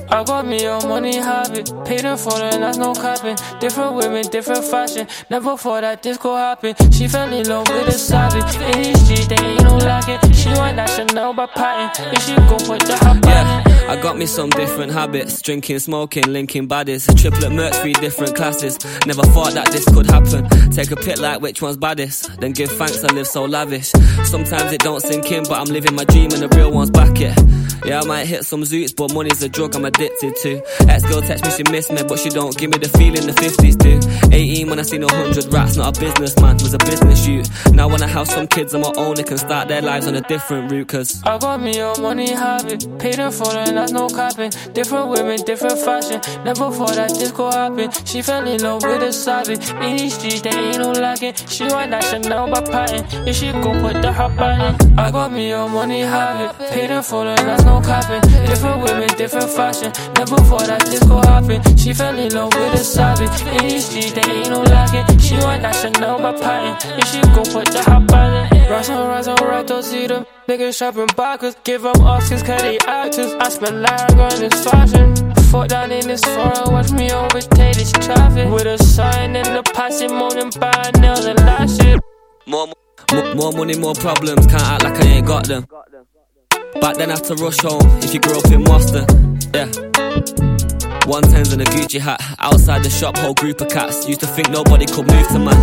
I got me a money habit, paid in full and that's no capping. Different women, different fashion, never thought that this could happen. She fell in love with a savage, in these streets they ain't no lacking. She want that Chanel by patent, if she go put the hot I got me some different habits, drinking, smoking, linking baddies. Triplet merch, 3 different classes. Never thought that this could happen. Take a pick like which one's baddest, then give thanks I live so lavish. Sometimes it don't sink in, but I'm living my dream and the real ones back it. Yeah, I might hit some zoots, but money's a drug I'm addicted to. Ex-girl text me she miss me, but she don't give me the feeling the 50s do. 18 when I seen 100 rats, not a businessman, was a business youth. Now when I have some kids on my own, they can start their lives on a different route, cause I got me a money habit, paid in full and that's no capping. Different women, different fashion, never thought that this could happen. She fell in love with a savage, in these streets they ain't no lacking. She want that Chanel by patent, if she go put the hot patent. I got me a money habit, paid in full and that's no capping. Different women, different fashion, never thought that this could happen. She fell in love with a savage, in these streets they ain't no lacking. She want that Chanel by patent, if she go put the hot patent. Rise on right, don't see them niggas shopping backwards, give them Oscars cause they actors. I spend like on this fashion, foot down in this foreign, watch me overtake this traffic. With a sign in the passing, moaning by nails and lashes. More money, more problems, can't act like I ain't got them. Back then I had to rush home, if you grew up in Boston. Yeah 110s and a Gucci hat, outside the shop, whole group of cats. Used to think nobody could move to man.